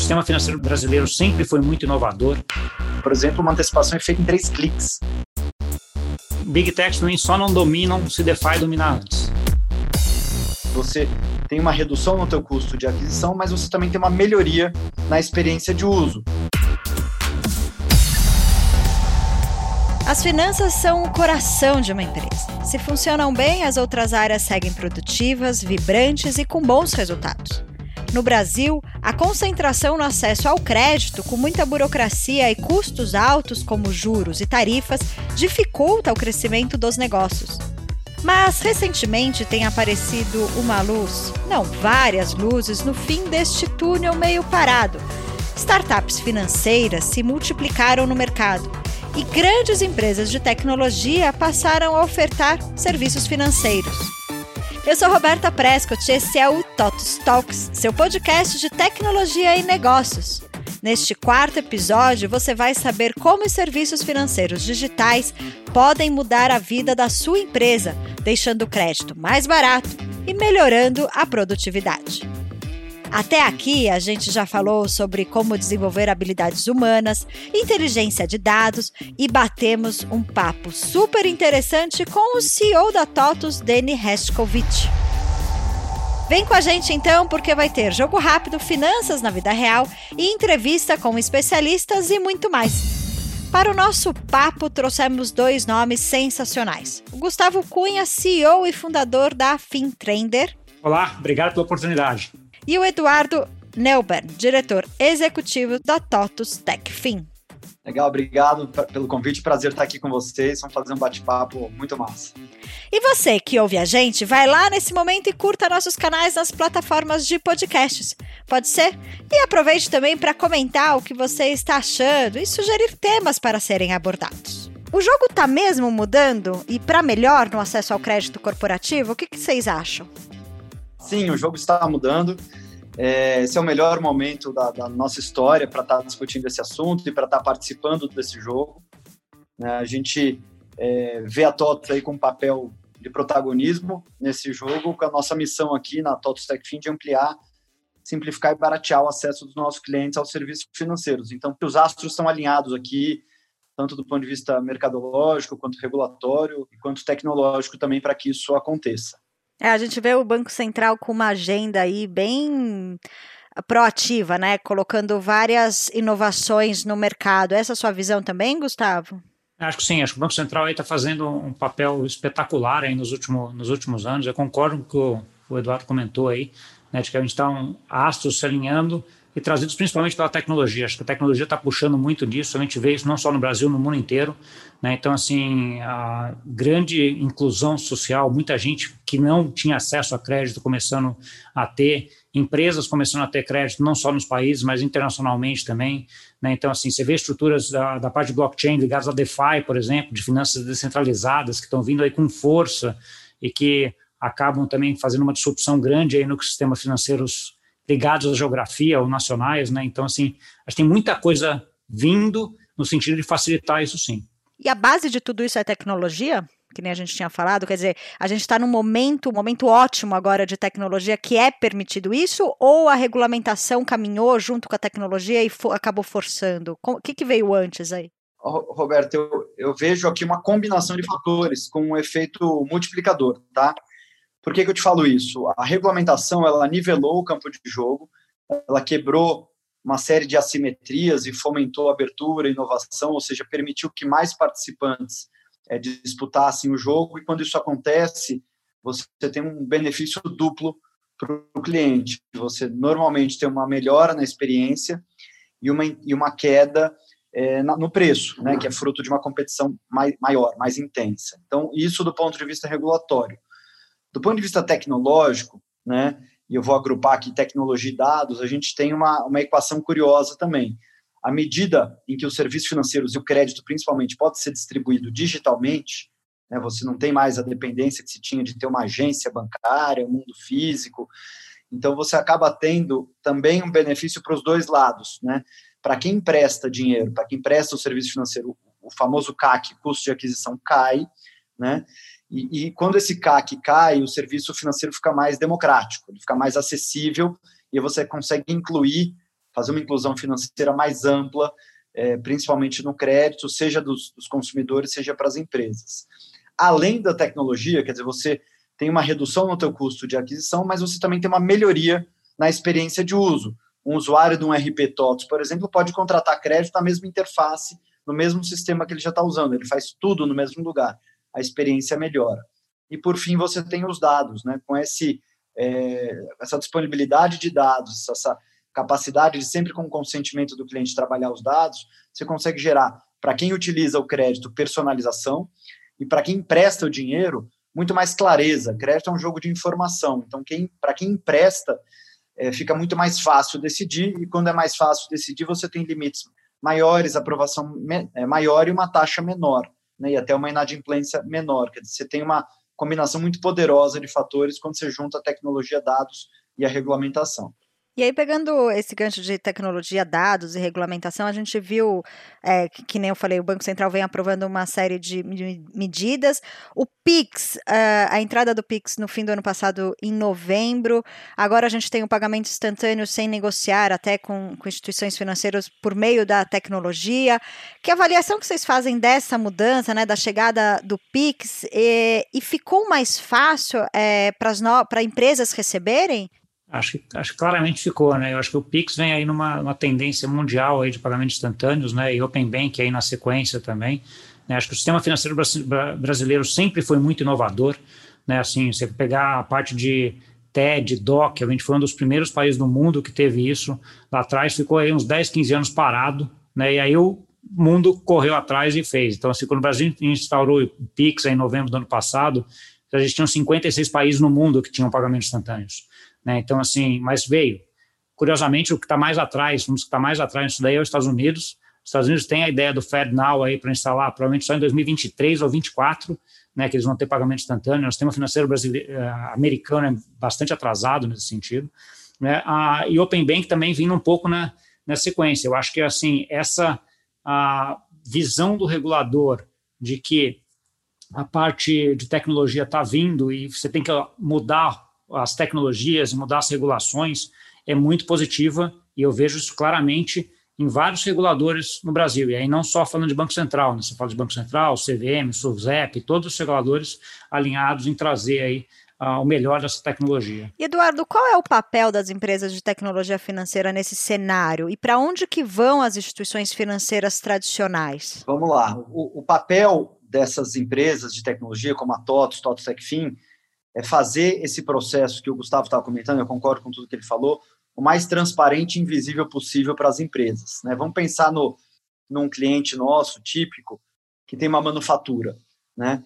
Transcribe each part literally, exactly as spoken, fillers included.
sistema financeiro brasileiro sempre foi muito inovador. Por exemplo, uma antecipação é feita em três cliques. Big Techs também só não dominam se DeFi dominar antes. Você tem uma redução no teu custo de aquisição, mas você também tem uma melhoria na experiência de uso. As finanças são o coração de uma empresa. Se funcionam bem, as outras áreas seguem produtivas, vibrantes e com bons resultados. No Brasil, a concentração no acesso ao crédito, com muita burocracia e custos altos como juros e tarifas, dificulta o crescimento dos negócios. Mas, recentemente, tem aparecido uma luz, não, várias luzes, no fim deste túnel meio parado. Startups financeiras se multiplicaram no mercado e grandes empresas de tecnologia passaram a ofertar serviços financeiros. Eu sou Roberta Prescott e esse é o TOTUS Talks, seu podcast de tecnologia e negócios. Neste quarto episódio, você vai saber como os serviços financeiros digitais podem mudar a vida da sua empresa, deixando o crédito mais barato e melhorando a produtividade. Até aqui, a gente já falou sobre como desenvolver habilidades humanas, inteligência de dados e batemos um papo super interessante com o C E O da TOTUS, Danny Hershkovich. Vem com a gente então, porque vai ter jogo rápido, finanças na vida real e entrevista com especialistas e muito mais. Para o nosso papo, trouxemos dois nomes sensacionais. O Gustavo Cunha, C E O e fundador da FinTrender. Olá, obrigado pela oportunidade. E o Eduardo Neuber, diretor executivo da TOTUS TechFin. Legal, obrigado pelo convite, prazer estar aqui com vocês, vamos fazer um bate-papo muito massa. E você que ouve a gente, vai lá nesse momento e curta nossos canais nas plataformas de podcasts, pode ser? E aproveite também para comentar o que você está achando e sugerir temas para serem abordados. O jogo está mesmo mudando e para melhor no acesso ao crédito corporativo? O que, que vocês acham? Sim, o jogo está mudando. É, esse é o melhor momento da, da nossa história para estar discutindo esse assunto e para estar participando desse jogo. Né? A gente é, vê a TOTUS aí com um papel de protagonismo nesse jogo, com a nossa missão aqui na TOTUS TechFin de ampliar, simplificar e baratear o acesso dos nossos clientes aos serviços financeiros. Então, os astros estão alinhados aqui, tanto do ponto de vista mercadológico, quanto regulatório, e quanto tecnológico também, para que isso aconteça. É, a gente vê o Banco Central com uma agenda aí bem proativa, né? Colocando várias inovações no mercado. Essa é a sua visão também, Gustavo? Acho que sim, acho que o Banco Central está fazendo um papel espetacular aí nos, último, nos últimos anos. Eu concordo com o que o, o Eduardo comentou aí, né, de que a gente está um astros se alinhando e trazidos principalmente pela tecnologia. Acho que a tecnologia está puxando muito disso, a gente vê isso não só no Brasil, no mundo inteiro. Né? Então, assim, a grande inclusão social, muita gente que não tinha acesso a crédito começando a ter, empresas começando a ter crédito não só nos países, mas internacionalmente também. Né? Então, assim, você vê estruturas da, da parte de blockchain ligadas a DeFi, por exemplo, de finanças descentralizadas, que estão vindo aí com força e que acabam também fazendo uma disrupção grande aí nos sistemas financeiros ligados à geografia ou nacionais, né? Então, assim, acho que tem muita coisa vindo no sentido de facilitar isso, sim. E a base de tudo isso é tecnologia? Que nem a gente tinha falado, quer dizer, a gente está num momento, um momento ótimo agora de tecnologia que é permitido isso, ou a regulamentação caminhou junto com a tecnologia e fo- acabou forçando? O que, que veio antes aí? Roberto, eu, eu vejo aqui uma combinação de fatores com um efeito multiplicador, tá? Por que que eu te falo isso? A regulamentação, ela nivelou o campo de jogo, ela quebrou uma série de assimetrias e fomentou a abertura, a inovação, ou seja, permitiu que mais participantes é, disputassem o jogo, e quando isso acontece, você tem um benefício duplo para o cliente. Você normalmente tem uma melhora na experiência e uma, e uma queda é, na, no preço, né, que é fruto de uma competição mai, maior, mais intensa. Então, isso do ponto de vista regulatório. Do ponto de vista tecnológico, né, e eu vou agrupar aqui tecnologia e dados, a gente tem uma, uma equação curiosa também. À medida em que os serviços financeiros e o crédito, principalmente, pode ser distribuído digitalmente, né, você não tem mais a dependência que se tinha de ter uma agência bancária, um mundo físico, então você acaba tendo também um benefício para os dois lados, né? Para quem empresta dinheiro, para quem empresta o serviço financeiro, o famoso C A C, custo de aquisição, cai, né? E, e quando esse C A C cai, o serviço financeiro fica mais democrático, ele fica mais acessível e você consegue incluir fazer uma inclusão financeira mais ampla, é, principalmente no crédito, seja dos, dos consumidores, seja para as empresas. Além da tecnologia, quer dizer, você tem uma redução no teu custo de aquisição, mas você também tem uma melhoria na experiência de uso. Um usuário de um R P TOTVS, por exemplo, pode contratar crédito na mesma interface, no mesmo sistema que ele já está usando, ele faz tudo no mesmo lugar, a experiência melhora. E, por fim, você tem os dados, né? Com esse, é, essa disponibilidade de dados, essa capacidade de sempre com o consentimento do cliente trabalhar os dados, você consegue gerar, para quem utiliza o crédito, personalização, e para quem empresta o dinheiro, muito mais clareza. Crédito é um jogo de informação, então quem, para quem empresta, é, fica muito mais fácil decidir, e quando é mais fácil decidir, você tem limites maiores, aprovação me, é, maior e uma taxa menor, né, e até uma inadimplência menor. Quer dizer, você tem uma combinação muito poderosa de fatores quando você junta a tecnologia, dados e a regulamentação. E aí, pegando esse gancho de tecnologia, dados e regulamentação, a gente viu, é, que, que nem eu falei, o Banco Central vem aprovando uma série de medidas. O Pix, uh, a entrada do Pix no fim do ano passado, em novembro. Agora a gente tem o pagamento instantâneo sem negociar, até com, com instituições financeiras por meio da tecnologia. Que avaliação que vocês fazem dessa mudança, né, da chegada do Pix? E, e ficou mais fácil é, para empresas receberem? Acho que, acho que claramente ficou, né? Eu acho que o Pix vem aí numa, numa tendência mundial aí de pagamentos instantâneos, né? E Open Bank aí na sequência também, né? Acho que o sistema financeiro brasileiro sempre foi muito inovador, né? Assim, você pegar a parte de T E D, D O C, a gente foi um dos primeiros países do mundo que teve isso. Lá atrás ficou aí uns dez, quinze anos parado, né? E aí o mundo correu atrás e fez. Então, assim, quando o Brasil instaurou o Pix aí em novembro do ano passado, a gente tinha cinquenta e seis países no mundo que tinham pagamentos instantâneos. Né, então, assim, mas veio. Curiosamente, o que está mais atrás, um dos que está mais atrás nisso daí é os Estados Unidos. Os Estados Unidos têm a ideia do FedNow aí para instalar, provavelmente só em dois mil e vinte e três ou dois mil e vinte e quatro, né, que eles vão ter pagamento instantâneo. O sistema financeiro brasileiro, uh, americano é bastante atrasado nesse sentido. Né, uh, e Open Bank também vindo um pouco na, na sequência. Eu acho que, assim, essa a visão do regulador de que a parte de tecnologia está vindo e você tem que mudar as tecnologias e mudar as regulações é muito positiva, e eu vejo isso claramente em vários reguladores no Brasil, e aí não só falando de Banco Central, né? Você fala de Banco Central, C V M, SUSEP, todos os reguladores alinhados em trazer aí uh, o melhor dessa tecnologia. E Eduardo, qual é o papel das empresas de tecnologia financeira nesse cenário, e para onde que vão as instituições financeiras tradicionais? Vamos lá, o, o papel dessas empresas de tecnologia, como a TOTVS, TOTVS Techfin, é fazer esse processo que o Gustavo estava comentando, eu concordo com tudo que ele falou, o mais transparente e invisível possível para as empresas. Né? Vamos pensar no, num cliente nosso, típico, que tem uma manufatura. Né?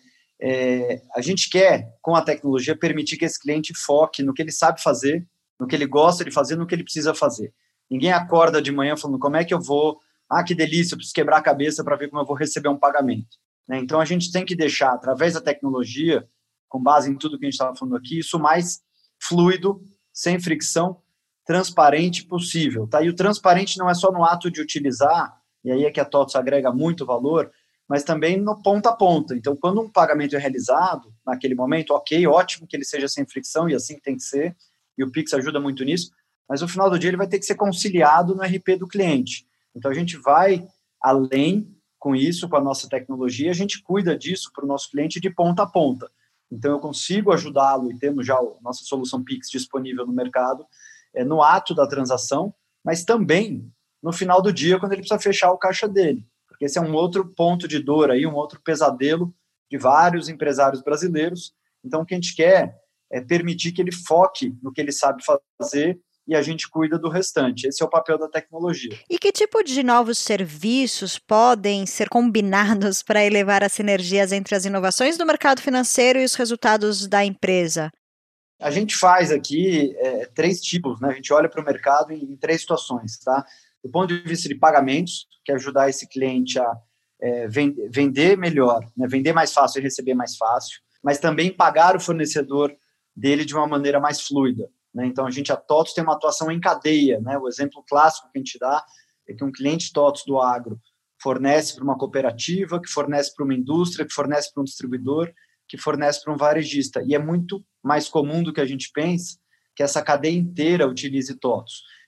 É, a gente quer, com a tecnologia, permitir que esse cliente foque no que ele sabe fazer, no que ele gosta de fazer, no que ele precisa fazer. Ninguém acorda de manhã falando, como é que eu vou... Ah, que delícia, eu preciso quebrar a cabeça para ver como eu vou receber um pagamento. Né? Então, a gente tem que deixar, através da tecnologia, com base em tudo que a gente estava falando aqui, isso mais fluido, sem fricção, transparente possível. Tá? E o transparente não é só no ato de utilizar, e aí é que a TOTVS agrega muito valor, mas também no ponta a ponta. Então, quando um pagamento é realizado, naquele momento, ok, ótimo que ele seja sem fricção, e assim que tem que ser, e o Pix ajuda muito nisso, mas no final do dia ele vai ter que ser conciliado no R P do cliente. Então, a gente vai além com isso, com a nossa tecnologia, a gente cuida disso para o nosso cliente de ponta a ponta. Então, eu consigo ajudá-lo, e temos já a nossa solução Pix disponível no mercado, é, no ato da transação, mas também no final do dia, quando ele precisa fechar o caixa dele. Porque esse é um outro ponto de dor, aí, um outro pesadelo de vários empresários brasileiros. Então, o que a gente quer é permitir que ele foque no que ele sabe fazer e a gente cuida do restante. Esse é o papel da tecnologia. E que tipo de novos serviços podem ser combinados para elevar as sinergias entre as inovações do mercado financeiro e os resultados da empresa? A gente faz aqui é, três tipos, né? A gente olha para o mercado em, em três situações, tá? Do ponto de vista de pagamentos, que é ajudar esse cliente a é, vend- vender melhor, né? Vender mais fácil e receber mais fácil, mas também pagar o fornecedor dele de uma maneira mais fluida. Né? Então, a gente, a TOTVS tem uma atuação em cadeia. Né? O exemplo clássico que a gente dá é que um cliente TOTVS do agro fornece para uma cooperativa, que fornece para uma indústria, que fornece para um distribuidor, que fornece para um varejista. E é muito mais comum do que a gente pensa que essa cadeia inteira utilize TOTVS.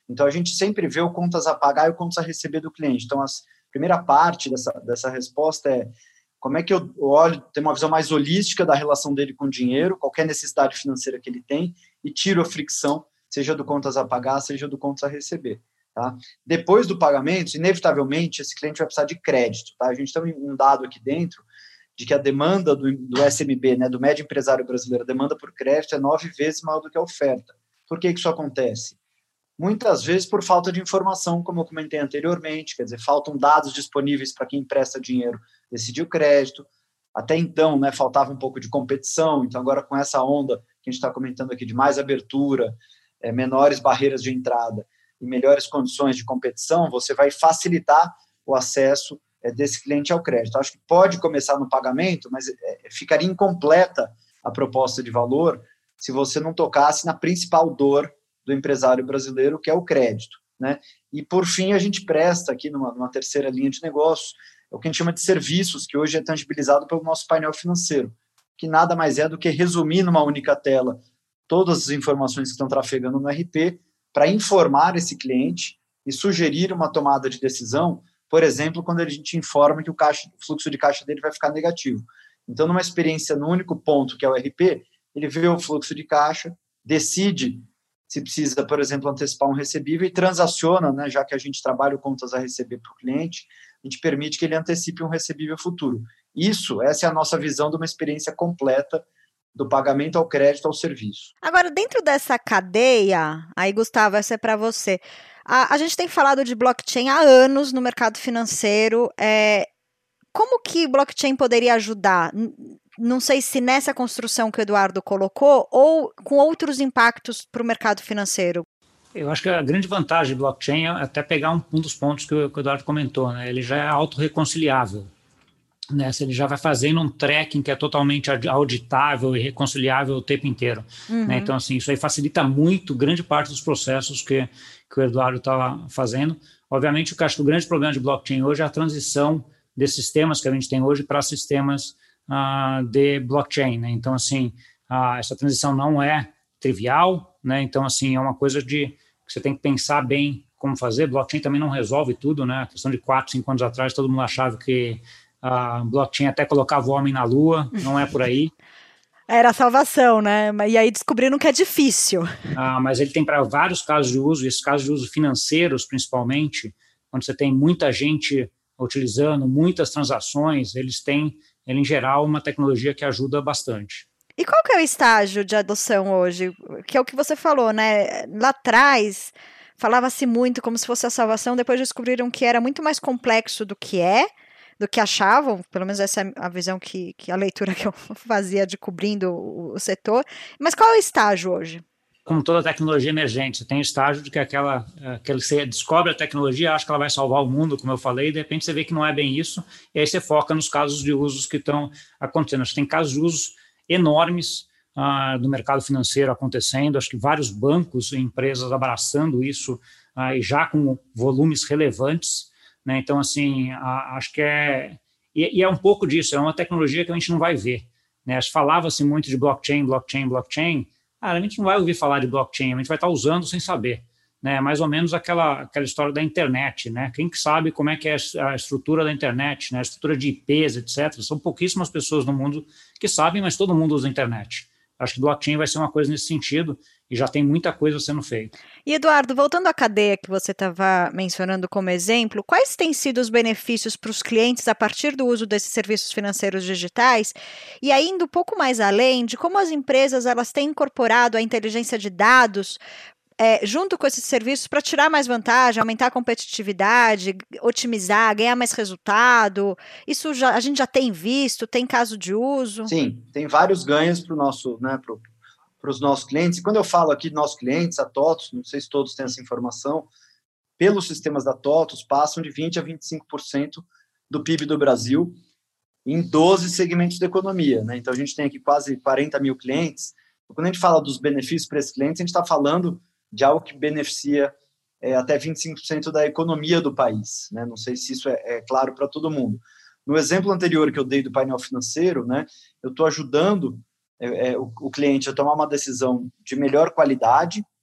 Então, a gente sempre vê o contas a pagar e o contas a receber do cliente. Então, a primeira parte dessa, dessa resposta é como é que eu olho, tenho uma visão mais holística da relação dele com o dinheiro, qualquer necessidade financeira que ele tem, e tiro a fricção, seja do contas a pagar, seja do contas a receber. Tá? Depois do pagamento, inevitavelmente, esse cliente vai precisar de crédito. Tá? A gente tem um dado aqui dentro de que a demanda do, do S M B, né, do médio empresário brasileiro, a demanda por crédito é nove vezes maior do que a oferta. Por que, que isso acontece? Muitas vezes por falta de informação, como eu comentei anteriormente, quer dizer, faltam dados disponíveis para quem empresta dinheiro decidir o crédito. Até então, né, faltava um pouco de competição, então agora com essa onda que a gente está comentando aqui de mais abertura, é, menores barreiras de entrada e melhores condições de competição, você vai facilitar o acesso é, desse cliente ao crédito. Acho que pode começar no pagamento, mas é, ficaria incompleta a proposta de valor se você não tocasse na principal dor do empresário brasileiro, que é o crédito. Né? E, por fim, a gente presta aqui numa, numa terceira linha de negócios, o que a gente chama de serviços, que hoje é tangibilizado pelo nosso painel financeiro, que nada mais é do que resumir numa única tela todas as informações que estão trafegando no R P para informar esse cliente e sugerir uma tomada de decisão, por exemplo, quando a gente informa que o, caixa, o fluxo de caixa dele vai ficar negativo. Então, numa experiência no único ponto, que é o R P, ele vê o fluxo de caixa, decide se precisa, por exemplo, antecipar um recebível e transaciona, né, já que a gente trabalha o contas a receber para o cliente, a gente permite que ele antecipe um recebível futuro. Isso, essa é a nossa visão de uma experiência completa do pagamento ao crédito ao serviço. Agora, dentro dessa cadeia, aí, Gustavo, essa é para você. A, a gente tem falado de blockchain há anos no mercado financeiro. É, como que blockchain poderia ajudar? Não sei se nessa construção que o Eduardo colocou ou com outros impactos para o mercado financeiro. Eu acho que a grande vantagem do blockchain é até pegar um, um dos pontos que o, que o Eduardo comentou, né? Ele já é autorreconciliável. Né? Ele já vai fazendo um tracking que é totalmente auditável e reconciliável o tempo inteiro. Uhum. Né? Então, assim, isso aí facilita muito grande parte dos processos que, que o Eduardo estava fazendo. Obviamente, eu acho que o grande problema de blockchain hoje é a transição desses sistemas que a gente tem hoje para sistemas Uh, de blockchain, né? Então, assim, uh, essa transição não é trivial, né? Então, assim, é uma coisa de que você tem que pensar bem como fazer. Blockchain também não resolve tudo, né? A questão de quatro, cinco anos atrás, todo mundo achava que a uh, blockchain até colocava o homem na lua, não é por aí. Era a salvação, né? E aí descobriram que é difícil. Uh, mas ele tem para vários casos de uso, e esses casos de uso financeiros, principalmente, quando você tem muita gente utilizando, muitas transações, eles têm ele, em geral, uma tecnologia que ajuda bastante. E qual que é o estágio de adoção hoje? Que é o que você falou, né? Lá atrás, falava-se muito como se fosse a salvação, depois descobriram que era muito mais complexo do que é, do que achavam, pelo menos essa é a visão que, que a leitura que eu fazia de cobrindo o, o setor. Mas qual é o estágio hoje? Como toda tecnologia emergente, você tem o estágio de que aquela, aquele, você descobre a tecnologia, acha que ela vai salvar o mundo, como eu falei, e de repente você vê que não é bem isso, e aí você foca nos casos de usos que estão acontecendo. Você tem casos de usos enormes ah, do mercado financeiro acontecendo, acho que vários bancos e empresas abraçando isso, ah, e já com volumes relevantes, né? Então, assim, a, acho que é... E, e é um pouco disso, é uma tecnologia que a gente não vai ver, né? Falava-se muito de blockchain, blockchain, blockchain. Cara, a gente não vai ouvir falar de blockchain, a gente vai estar usando sem saber, né? Mais ou menos aquela, aquela história da internet, né? Quem que sabe como é que é a estrutura da internet, né? A estrutura de I Ps, etcétera. São pouquíssimas pessoas no mundo que sabem, mas todo mundo usa a internet. Acho que blockchain vai ser uma coisa nesse sentido e já tem muita coisa sendo feita. E, Eduardo, voltando à cadeia que você estava mencionando como exemplo, quais têm sido os benefícios para os clientes a partir do uso desses serviços financeiros digitais? E ainda um pouco mais além de como as empresas elas têm incorporado a inteligência de dados É, junto com esses serviços para tirar mais vantagem, aumentar a competitividade, otimizar, ganhar mais resultado. Isso já, a gente já tem visto, tem caso de uso? Sim, tem vários ganhos para nosso, né, para os nossos clientes. E quando eu falo aqui de nossos clientes, a TOTVS, não sei se todos têm essa informação, pelos sistemas da TOTVS, passam de vinte por cento a vinte e cinco por cento do P I B do Brasil em doze segmentos da economia. Né? Então, a gente tem aqui quase quarenta mil clientes. Quando a gente fala dos benefícios para esses clientes, a gente está falando de algo que beneficia é, até vinte e cinco por cento da economia do país. Né? Não sei se isso é, é claro para todo mundo. No exemplo anterior que eu dei do painel financeiro, né, eu estou ajudando é, é, o, o cliente a tomar uma decisão de melhor qualidade,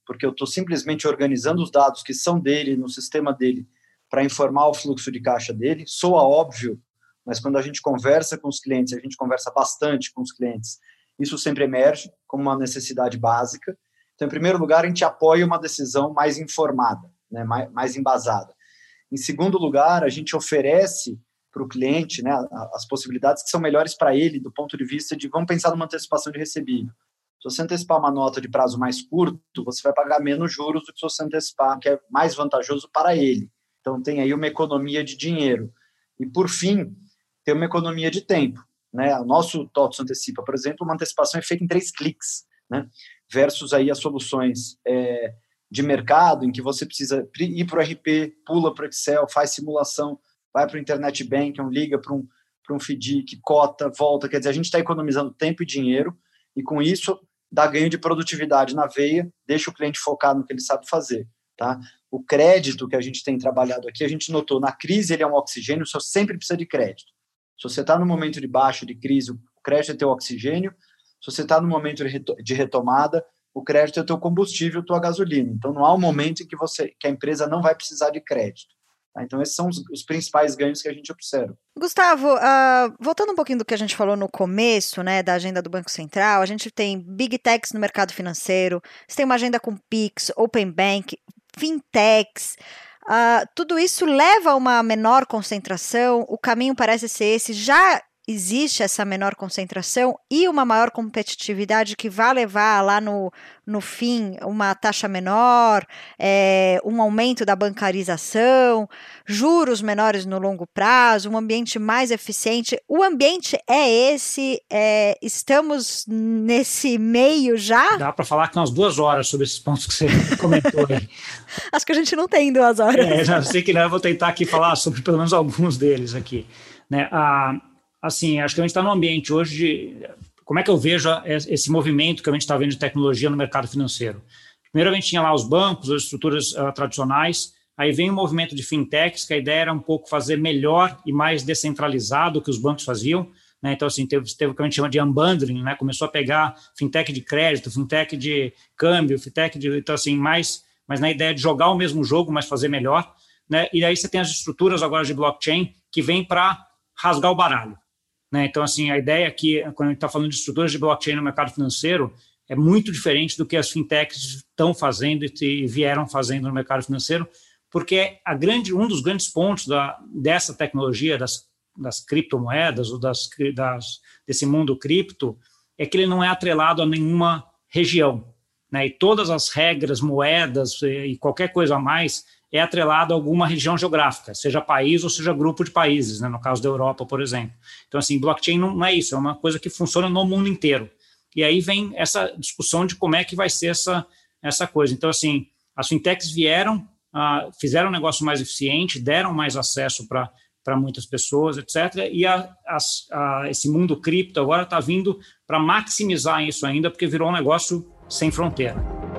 porque eu estou simplesmente organizando os dados que são dele, no sistema dele, para informar o fluxo de caixa dele. Soa óbvio, mas quando a gente conversa com os clientes, a gente conversa bastante com os clientes, isso sempre emerge como uma necessidade básica. Então, em primeiro lugar, a gente apoia uma decisão mais informada, né, mais, mais embasada. Em segundo lugar, a gente oferece para o cliente, né, as possibilidades que são melhores para ele do ponto de vista de, vamos pensar numa antecipação de recebível. Se você antecipar uma nota de prazo mais curto, você vai pagar menos juros do que se você antecipar, que é mais vantajoso para ele. Então, tem aí uma economia de dinheiro. E, por fim, tem uma economia de tempo, né? O nosso TOTVS Antecipa, por exemplo, uma antecipação é feita em três cliques, né? Versus aí as soluções é, de mercado, em que você precisa ir para o R P, pula para o Excel, faz simulação, vai para o Internet Banking, liga para um, para um FDIC, cota, volta. Quer dizer, a gente está economizando tempo e dinheiro, e com isso dá ganho de produtividade na veia, deixa o cliente focado no que ele sabe fazer, tá? O crédito que a gente tem trabalhado aqui, a gente notou, na crise ele é um oxigênio, você sempre precisa de crédito. Se você está no momento de baixa, de crise, o crédito é teu oxigênio. Se você está no momento de retomada, o crédito é teu combustível, tua gasolina. Então, não há um momento em que, você, que a empresa não vai precisar de crédito. Tá? Então, esses são os, os principais ganhos que a gente observa. Gustavo, uh, voltando um pouquinho do que a gente falou no começo, né, da agenda do Banco Central, a gente tem Big Techs no mercado financeiro, você tem uma agenda com Pix, Open Bank, Fintechs. Uh, tudo isso leva a uma menor concentração, o caminho parece ser esse, já existe essa menor concentração e uma maior competitividade que vai levar lá no, no fim uma taxa menor, é, um aumento da bancarização, juros menores no longo prazo, um ambiente mais eficiente. O ambiente é esse, é, estamos nesse meio já? Dá para falar com umas duas horas sobre esses pontos que você comentou aí. Acho que a gente não tem duas horas. É, já sei que não, eu vou tentar aqui falar sobre pelo menos alguns deles aqui, né? A Assim, acho que a gente está num ambiente hoje de... Como é que eu vejo esse movimento que a gente está vendo de tecnologia no mercado financeiro? Primeiro, a gente tinha lá os bancos, as estruturas uh, tradicionais, aí vem o movimento de fintechs, que a ideia era um pouco fazer melhor e mais descentralizado o que os bancos faziam, né? Então, assim, teve, teve o que a gente chama de unbundling, né? Começou a pegar fintech de crédito, fintech de câmbio, fintech de... Então, assim, mais, mais na ideia de jogar o mesmo jogo, mas fazer melhor, né? E aí você tem as estruturas agora de blockchain que vêm para rasgar o baralho. Então, assim, a ideia aqui, quando a gente está falando de estruturas de blockchain no mercado financeiro, é muito diferente do que as fintechs estão fazendo e vieram fazendo no mercado financeiro, porque a grande, um dos grandes pontos da, dessa tecnologia, das, das criptomoedas, ou das, das, desse mundo cripto, é que ele não é atrelado a nenhuma região, né? E todas as regras, moedas e qualquer coisa a mais é atrelado a alguma região geográfica, seja país ou seja grupo de países, né, no caso da Europa, por exemplo. Então, assim, blockchain não é isso, é uma coisa que funciona no mundo inteiro. E aí vem essa discussão de como é que vai ser essa, essa coisa. Então, assim, as fintechs vieram, uh, fizeram um negócio mais eficiente, deram mais acesso para para muitas pessoas, etcétera. E a, as, a, esse mundo cripto agora está vindo para maximizar isso ainda, porque virou um negócio sem fronteira.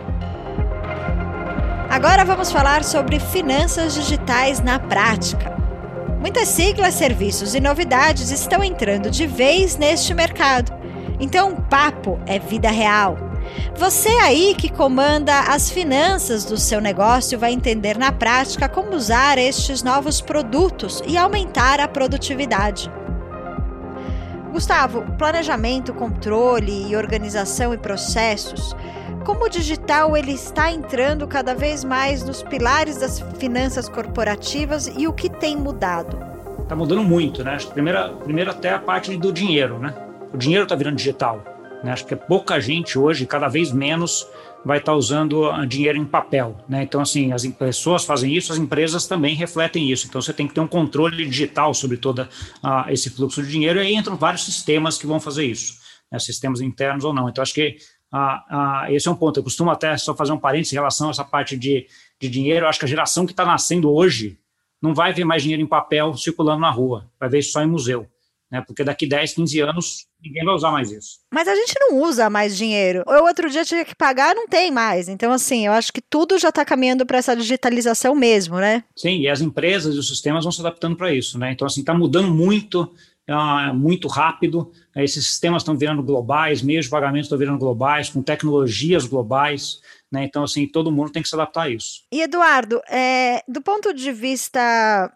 Agora vamos falar sobre finanças digitais na prática. Muitas siglas, serviços e novidades estão entrando de vez neste mercado. Então o papo é vida real. Você aí que comanda as finanças do seu negócio vai entender na prática como usar estes novos produtos e aumentar a produtividade. Gustavo, planejamento, controle e organização e processos. Como o digital ele está entrando cada vez mais nos pilares das finanças corporativas e o que tem mudado? Está mudando muito, né? Primeiro, primeiro até a parte do dinheiro, né? O dinheiro está virando digital, né? Acho que pouca gente hoje, cada vez menos, vai estar usando dinheiro em papel, né? Então, assim, as pessoas fazem isso, as empresas também refletem isso. Então, você tem que ter um controle digital sobre todo uh, esse fluxo de dinheiro, e aí entram vários sistemas que vão fazer isso, né? Sistemas internos ou não. Então, acho que Ah, ah, esse é um ponto. Eu costumo até só fazer um parênteses em relação a essa parte de, de dinheiro. Eu acho que a geração que está nascendo hoje não vai ver mais dinheiro em papel circulando na rua, vai ver isso só em museu, né? Porque daqui dez, quinze anos ninguém vai usar mais isso. Mas a gente não usa mais dinheiro. Eu outro dia tinha que pagar, não tem mais. Então, assim, eu acho que tudo já está caminhando para essa digitalização mesmo, né? Sim, e as empresas e os sistemas vão se adaptando para isso, né? Então, assim, está mudando muito, Uh, muito rápido, né? Esses sistemas estão virando globais, meios de pagamento estão virando globais, com tecnologias globais, né? Então, assim, todo mundo tem que se adaptar a isso. E, Eduardo, é, do ponto de vista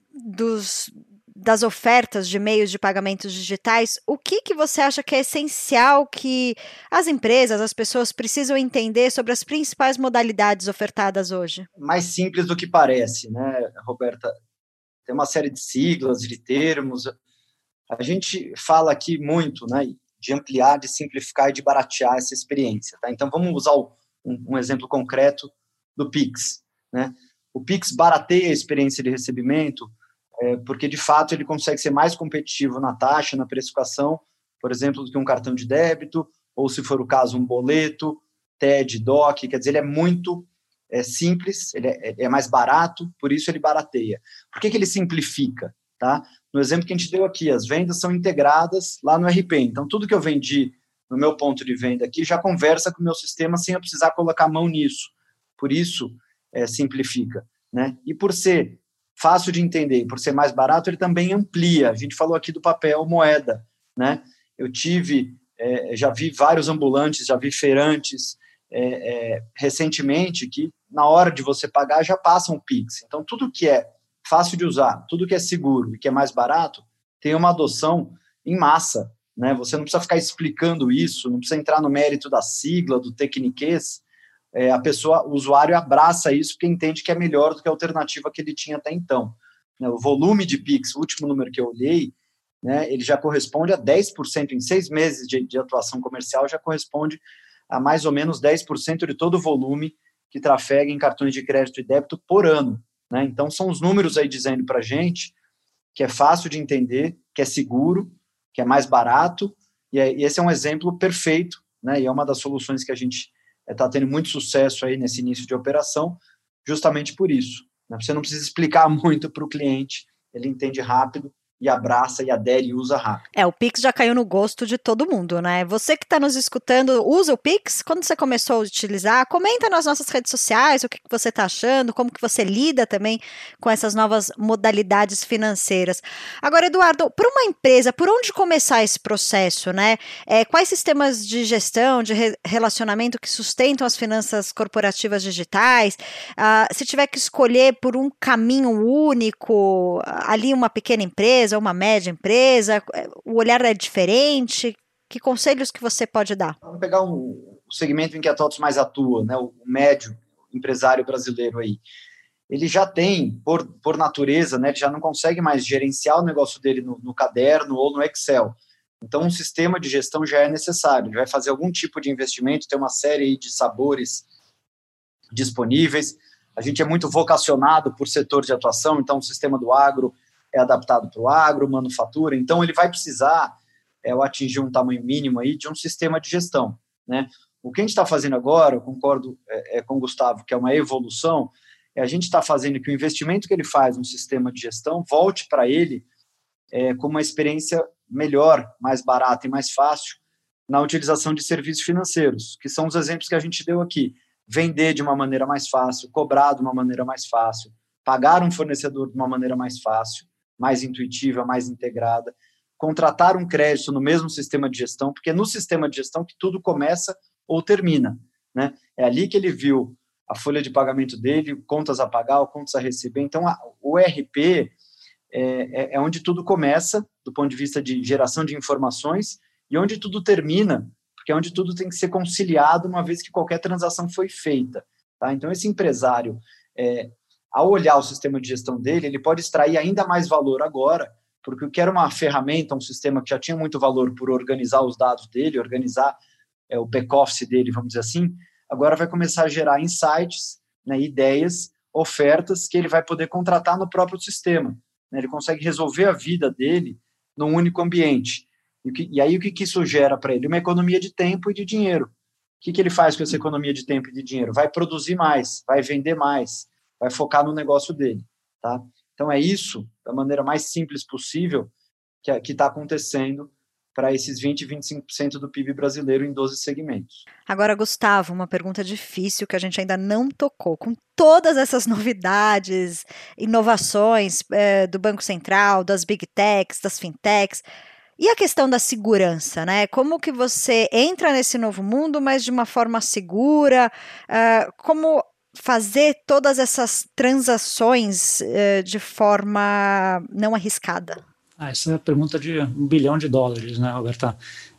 dos, das ofertas de meios de pagamentos digitais, o que, que você acha que é essencial que as empresas, as pessoas precisam entender sobre as principais modalidades ofertadas hoje? Mais simples do que parece, né, Roberta? Tem uma série de siglas, de termos. A gente fala aqui muito, né, de ampliar, de simplificar e de baratear essa experiência. Tá? Então, vamos usar um, um exemplo concreto do Pix. Né? O Pix barateia a experiência de recebimento é, porque, de fato, ele consegue ser mais competitivo na taxa, na precificação, por exemplo, do que um cartão de débito, ou, se for o caso, um boleto, T E D, D O C. Quer dizer, ele é muito é, simples, ele é, é mais barato, por isso ele barateia. Por que, que ele simplifica? Tá? No exemplo que a gente deu aqui, as vendas são integradas lá no R P. Então, tudo que eu vendi no meu ponto de venda aqui já conversa com o meu sistema sem eu precisar colocar a mão nisso. Por isso, é, simplifica. Né? E por ser fácil de entender e por ser mais barato, ele também amplia. A gente falou aqui do papel moeda. Né? Eu tive, é, já vi vários ambulantes, já vi feirantes é, é, recentemente que, na hora de você pagar, já passam o Pix. Então, tudo que é fácil de usar, tudo que é seguro e que é mais barato, tem uma adoção em massa, né? Você não precisa ficar explicando isso, não precisa entrar no mérito da sigla, do tecniquez, é, a pessoa, o usuário abraça isso porque entende que é melhor do que a alternativa que ele tinha até então. Né? O volume de Pix, o último número que eu olhei, né, ele já corresponde a dez por cento, em seis meses de, de atuação comercial, já corresponde a mais ou menos dez por cento de todo o volume que trafega em cartões de crédito e débito por ano. Né? Então, são os números aí dizendo para a gente que é fácil de entender, que é seguro, que é mais barato, e, é, e esse é um exemplo perfeito, né? E é uma das soluções que a gente está é, tendo muito sucesso aí nesse início de operação, justamente por isso. Né? Você não precisa explicar muito para o cliente, ele entende rápido, e abraça, e adere, e usa rápido. É, o Pix já caiu no gosto de todo mundo, né? Você que está nos escutando, usa o Pix? Quando você começou a utilizar, comenta nas nossas redes sociais o que, que você está achando, como que você lida também com essas novas modalidades financeiras. Agora, Eduardo, para uma empresa, por onde começar esse processo, né? É, quais sistemas de gestão, de re- relacionamento que sustentam as finanças corporativas digitais? Ah, se tiver que escolher por um caminho único, ali uma pequena empresa, uma média empresa, o olhar é diferente? Que conselhos que você pode dar? Vamos pegar um, o segmento em que a TOTVS mais atua, né, o médio empresário brasileiro aí. Ele já tem, por, por natureza, né, ele já não consegue mais gerenciar o negócio dele no, no caderno ou no Excel. Então, um sistema de gestão já é necessário. Ele vai fazer algum tipo de investimento, tem uma série aí de sabores disponíveis. A gente é muito vocacionado por setor de atuação, então o sistema do agro é adaptado para o agro, manufatura, então ele vai precisar é, atingir um tamanho mínimo aí de um sistema de gestão. Né? O que a gente está fazendo agora, eu concordo é, é, com o Gustavo, que é uma evolução, é a gente está fazendo que o investimento que ele faz no sistema de gestão volte para ele é, com uma experiência melhor, mais barata e mais fácil na utilização de serviços financeiros, que são os exemplos que a gente deu aqui. Vender de uma maneira mais fácil, cobrar de uma maneira mais fácil, pagar um fornecedor de uma maneira mais fácil, mais intuitiva, mais integrada, contratar um crédito no mesmo sistema de gestão, porque é no sistema de gestão que tudo começa ou termina. Né? É ali que ele viu a folha de pagamento dele, contas a pagar, contas a receber. Então, a, o E R P é, é onde tudo começa, do ponto de vista de geração de informações, e onde tudo termina, porque é onde tudo tem que ser conciliado uma vez que qualquer transação foi feita. Tá? Então, esse empresário, é, ao olhar o sistema de gestão dele, ele pode extrair ainda mais valor agora, porque o que era uma ferramenta, um sistema que já tinha muito valor por organizar os dados dele, organizar é, o back-office dele, vamos dizer assim, agora vai começar a gerar insights, né, ideias, ofertas que ele vai poder contratar no próprio sistema. Né? Ele consegue resolver a vida dele num único ambiente. E, que, e aí o que, que isso gera para ele? Uma economia de tempo e de dinheiro. O que, que ele faz com essa economia de tempo e de dinheiro? Vai produzir mais, vai vender mais, vai focar no negócio dele. Tá? Então é isso, da maneira mais simples possível, que está acontecendo para esses vinte, vinte e cinco por cento do P I B brasileiro em doze segmentos. Agora, Gustavo, uma pergunta difícil que a gente ainda não tocou. Com todas essas novidades, inovações é, do Banco Central, das Big Techs, das Fintechs, E a questão da segurança, né? Como que você entra nesse novo mundo, mas de uma forma segura? Uh, como fazer todas essas transações uh, de forma não arriscada? Ah, essa é a pergunta de um bilhão de dólares, né, Roberta?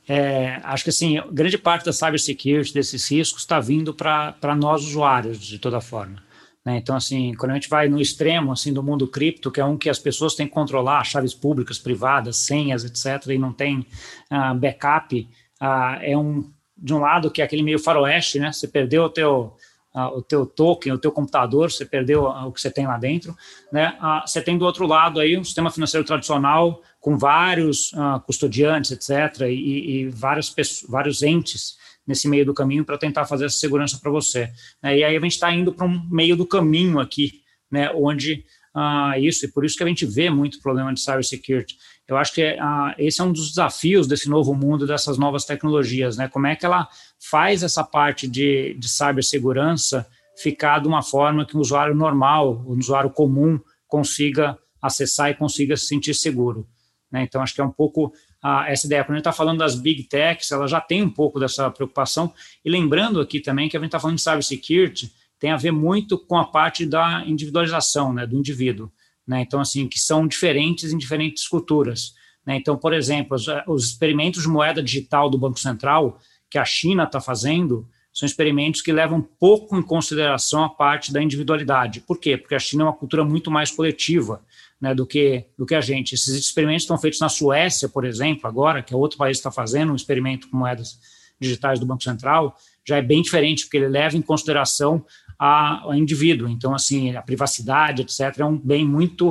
É, acho que assim, grande parte da cybersecurity, desses riscos, está vindo para nós usuários, de toda forma. Né? Então, assim, quando a gente vai no extremo assim, do mundo cripto, que é um que as pessoas têm que controlar, chaves públicas, privadas, senhas, etcétera, e não tem uh, backup, uh, é um, de um lado que é aquele meio faroeste, né? Você perdeu o teu... Uh, o teu token, o teu computador, você perdeu uh, o que você tem lá dentro, né? Uh, você tem do outro lado aí um sistema financeiro tradicional com vários uh, custodiantes, etcétera, e, e várias pessoas, vários entes nesse meio do caminho para tentar fazer essa segurança para você. Né? E aí a gente está indo para um meio do caminho aqui, né? Onde uh, isso, e por isso que a gente vê muito problema de cybersecurity. Eu acho que uh, esse é um dos desafios desse novo mundo, dessas novas tecnologias, né? Como é que ela faz essa parte de, de cibersegurança ficar de uma forma que o usuário normal, o usuário comum, consiga acessar e consiga se sentir seguro. Né? Então, acho que é um pouco uh, essa ideia. Quando a gente está falando das big techs, ela já tem um pouco dessa preocupação. E lembrando aqui também que a gente está falando de cybersecurity, tem a ver muito com a parte da individualização, né, do indivíduo. Né? Então, assim, que são diferentes em diferentes culturas. Né? Então, por exemplo, os, os experimentos de moeda digital do Banco Central, que a China está fazendo, são experimentos que levam pouco em consideração a parte da individualidade. Por quê? Porque a China é uma cultura muito mais coletiva, né, do que, do que a gente. Esses experimentos estão feitos na Suécia, por exemplo, agora, que é outro país que está fazendo um experimento com moedas digitais do Banco Central, já é bem diferente, porque ele leva em consideração a, a indivíduo. Então, assim, a privacidade, etcétera, é um bem muito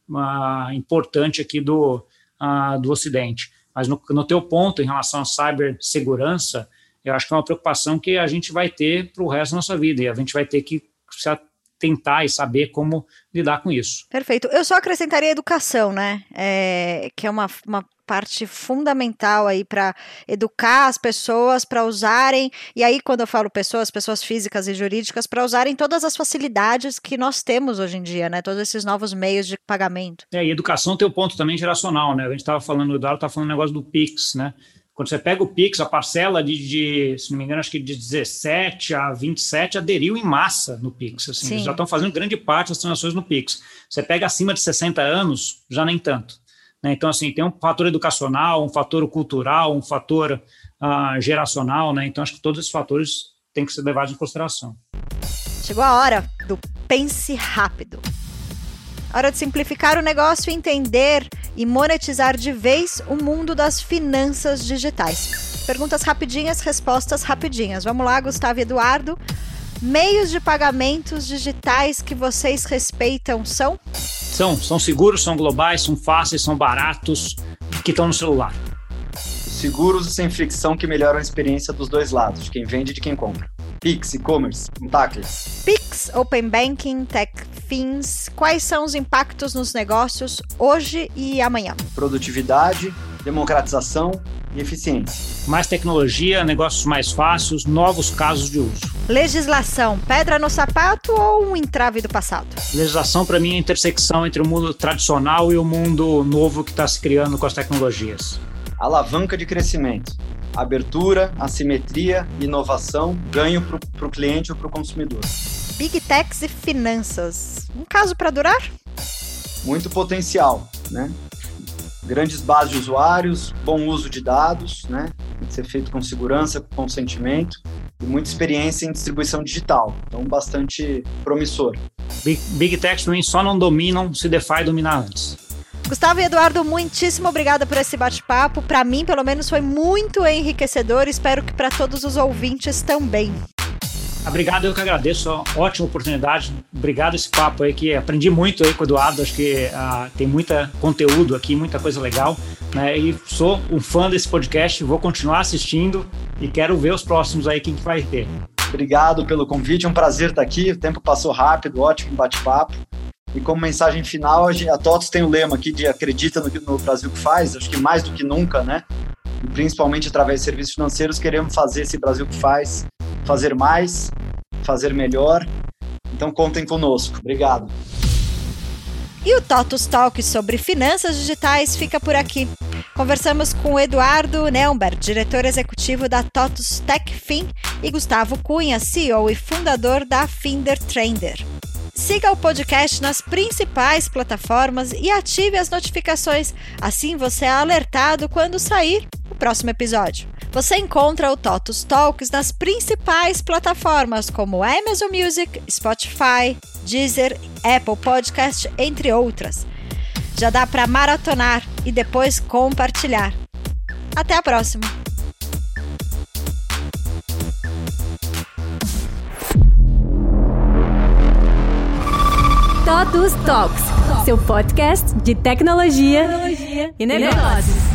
uh, importante aqui do, uh, do Ocidente. Mas no, no teu ponto, em relação à cibersegurança, eu acho que é uma preocupação que a gente vai ter para o resto da nossa vida, e a gente vai ter que se tentar e saber como lidar com isso. Perfeito. Eu só acrescentaria a educação, né? É, que é uma, uma parte fundamental aí para educar as pessoas para usarem, e aí quando eu falo pessoas, pessoas físicas e jurídicas, para usarem todas as facilidades que nós temos hoje em dia, né? Todos esses novos meios de pagamento. É, e educação tem o ponto também geracional, né? A gente estava falando, o Eduardo estava falando o negócio do Pix, né? Quando você pega o Pix, a parcela de, de, se não me engano, acho que de dezessete a vinte e sete aderiu em massa no Pix. Assim, eles já estão fazendo grande parte das transações no Pix. Você pega acima de sessenta anos, já nem tanto. Né? Então, assim, tem um fator educacional, um fator cultural, um fator uh, geracional. Né? Então, acho que todos esses fatores têm que ser levados em consideração. Chegou a hora do pense rápido. Hora de simplificar o negócio e entender e monetizar de vez o mundo das finanças digitais. Perguntas rapidinhas, respostas rapidinhas. Vamos lá, Gustavo e Eduardo. Meios de pagamentos digitais que vocês respeitam são? São, são seguros, são globais, são fáceis, são baratos, que estão no celular. Seguros e sem fricção que melhoram a experiência dos dois lados, de quem vende e de quem compra. Pix, e-commerce, contactless. Pix, Open Banking, TechFins, quais são os impactos nos negócios hoje e amanhã? Produtividade, democratização e eficiência. Mais tecnologia, negócios mais fáceis, novos casos de uso. Legislação, pedra no sapato ou um entrave do passado? Legislação, para mim, é a intersecção entre o mundo tradicional e o mundo novo que está se criando com as tecnologias. Alavanca de crescimento. Abertura, assimetria, inovação, ganho para o cliente ou para o consumidor. Big Techs e finanças. Um caso para durar? Muito potencial, né? Grandes bases de usuários, bom uso de dados, né? Tem que ser feito com segurança, com consentimento e muita experiência em distribuição digital. Então, bastante promissor. Big, Big Techs, para mim, só não dominam se DeFi dominar antes. Gustavo e Eduardo, muitíssimo obrigada por esse bate-papo. Para mim, pelo menos, foi muito enriquecedor. Espero que para todos os ouvintes também. Obrigado, eu que agradeço. Ótima oportunidade. Obrigado esse papo aí, que aprendi muito aí com o Eduardo. Acho que uh, tem muito conteúdo aqui, muita coisa legal. Né? E sou um fã desse podcast, vou continuar assistindo e quero ver os próximos aí, quem que vai ter. Obrigado pelo convite, é um prazer estar aqui. O tempo passou rápido, ótimo bate-papo. E como mensagem final, a TOTVS tem o lema aqui de acredita no, no Brasil que faz, acho que mais do que nunca, né? E principalmente através de serviços financeiros, queremos fazer esse Brasil que faz, fazer mais, fazer melhor. Então contem conosco. Obrigado. E o TOTVS Talk sobre finanças digitais fica por aqui. Conversamos com o Eduardo Neumberg, diretor executivo da TOTUS TechFin, e Gustavo Cunha, C E O e fundador da Finder Trender. Siga o podcast nas principais plataformas e ative as notificações, assim você é alertado quando sair o próximo episódio. Você encontra o TOTUS Talks nas principais plataformas como Amazon Music, Spotify, Deezer, Apple Podcast, entre outras. Já dá para maratonar e depois compartilhar. Até a próxima! TOTUS Talks, seu podcast de tecnologia e negócios.